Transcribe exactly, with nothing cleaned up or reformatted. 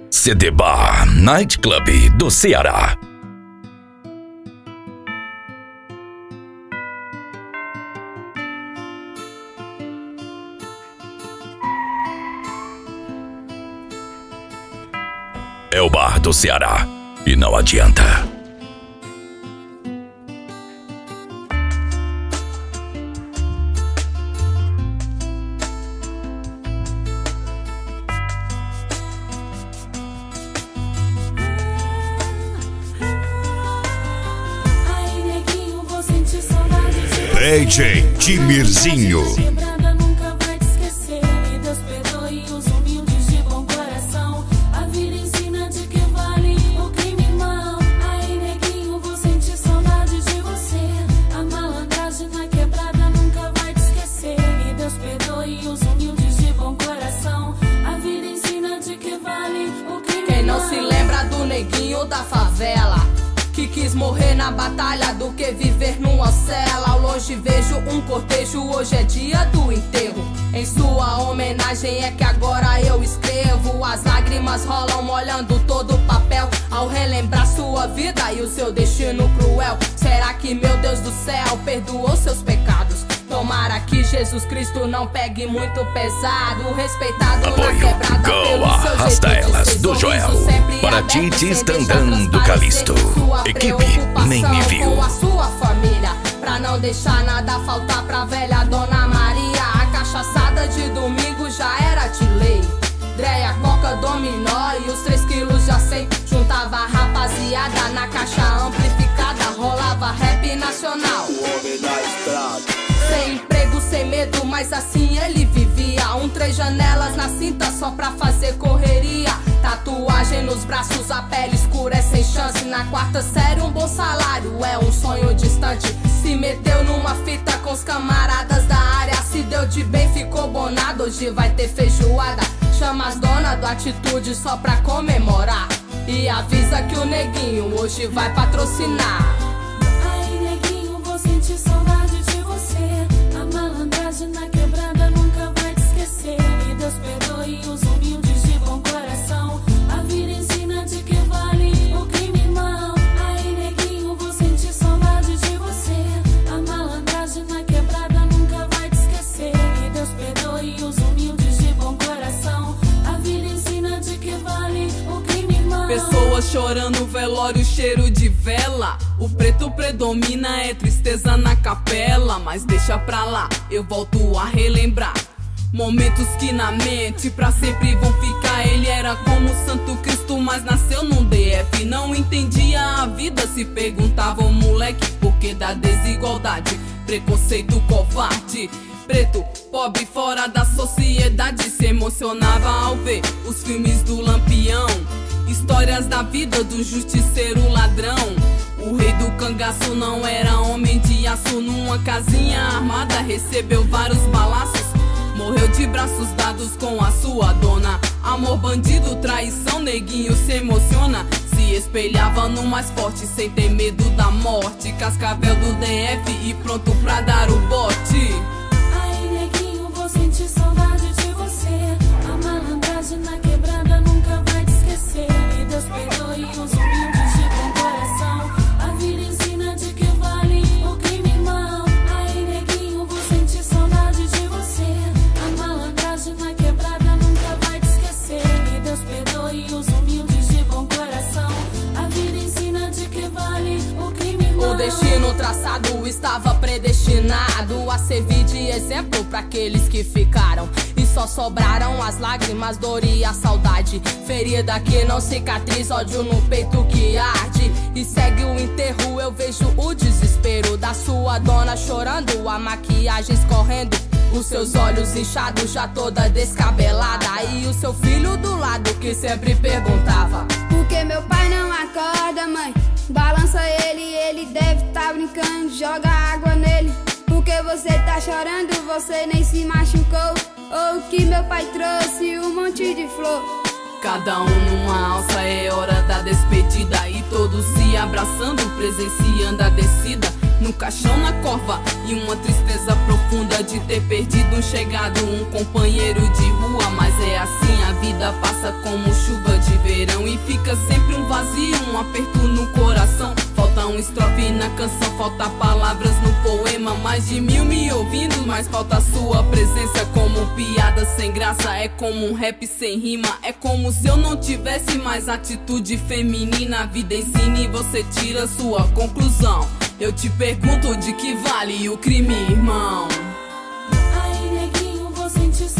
C D Bar Night Club do Ceará. É o bar do Ceará e não adianta. D J Timirzinho. Não se lembra do neguinho da favela que quis morrer na batalha do que viver numa cela. Ao longe vejo um cortejo, hoje é dia do enterro. Em sua homenagem é que agora eu escrevo. As lágrimas rolam molhando todo o papel ao relembrar sua vida e o seu destino cruel. Será que meu Deus do céu perdoou seus pecados? Tomara que Jesus Cristo não pegue muito pesado. Respeitado Apoio, na quebrada pelo seu Arrasta jeito de Elas ser. do Joel. Para Titi Standan do Calisto. Equipe Nem Me Viu. Com a sua família, pra não deixar nada faltar pra velha Dona Maria. A cachaçada de domingo já era de lei. Dreia, coca, dominó e os três quilos já sei. Juntava a rapaziada na caixa amplificada. Rolava rap nacional. O homem da estrada. Sem emprego, sem medo, mas assim ele vivia. Um três janelas na cinta só pra fazer correria. Tatuagem nos braços, a pele escura é sem chance. Na quarta série um bom salário é um sonho distante. Se meteu numa fita com os camaradas da área. Se deu de bem, ficou bonado, hoje vai ter feijoada. Chama as donas do Atitude só pra comemorar. E avisa que o neguinho hoje vai patrocinar. Ai, neguinho, vou sentir saudade de você. A malandragem na quebrada nunca vai te esquecer. E Deus perdoe os humildes de bom coração. A vida ensina de que vale o crime, irmão. Ai, neguinho, vou sentir saudade de você. A malandragem na quebrada nunca vai te esquecer. E Deus perdoe os humildes de bom coração. A vida ensina de que vale o crime, irmão. Pessoas chorando, velório, cheiro de vela. O preto predomina, é tristeza na capela. Mas deixa pra lá, eu volto a relembrar momentos que na mente pra sempre vão ficar. Ele era como o Santo Cristo, mas nasceu num D F. Não entendia a vida, se perguntava o moleque por que da desigualdade, preconceito covarde. Preto, pobre, fora da sociedade, se emocionava ao ver os filmes do Lampião. Histórias da vida do justiceiro ladrão. O rei do cangaço não era homem de aço. Numa casinha armada recebeu vários balaços. Morreu de braços dados com a sua dona. Amor, bandido, traição, neguinho se emociona. Se espelhava no mais forte sem ter medo da morte. Cascavel do D F e pronto pra dar o bote. Ai, neguinho, vou sentir saudade de você. A malandragem na quebrada nunca vai te esquecer. E Deus perdoe os humildes de bom coração. A vida ensina de que vale o crime, irmão. Ai, neguinho, vou sentir saudade de você. A malandragem na quebrada nunca vai te esquecer. E Deus perdoe os humildes de bom coração. A vida ensina de que vale o crime, irmão. O destino traçado estava predestinado a servir de exemplo para aqueles que ficaram. E só sobraram as lágrimas, dor e a saudade. Ferida que não cicatriza, ódio no peito que arde. E segue o enterro, eu vejo o desespero da sua dona chorando, a maquiagem escorrendo, os seus olhos inchados, já toda descabelada. E o seu filho do lado que sempre perguntava: por que meu pai não acorda, mãe? Balança ele, ele deve tá brincando, joga água nele. Por que você tá chorando, você nem se machucou? Ou que meu pai trouxe um monte de flor? Cada um numa alça, é hora da despedida. E todos se abraçando, presenciando a descida. no caixão, na cova, e uma tristeza profunda de ter perdido um chegado, um companheiro de rua. Mas é assim, a vida passa como chuva de verão e fica sempre um vazio, um aperto no coração. Falta um estrofe na canção, falta palavras no poema. Mais de mil me ouvindo, mas falta a sua presença. Como piada sem graça, é como um rap sem rima. É como se eu não tivesse mais atitude feminina. A vida ensina e você tira sua conclusão. Eu te pergunto, de que vale o crime, irmão? Aí, neguinho, vou sentir